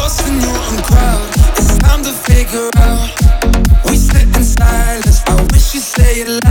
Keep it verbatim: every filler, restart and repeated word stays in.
lost in your own crowd. It's time to figure out. We sit in silence. I wish you'd say it loud.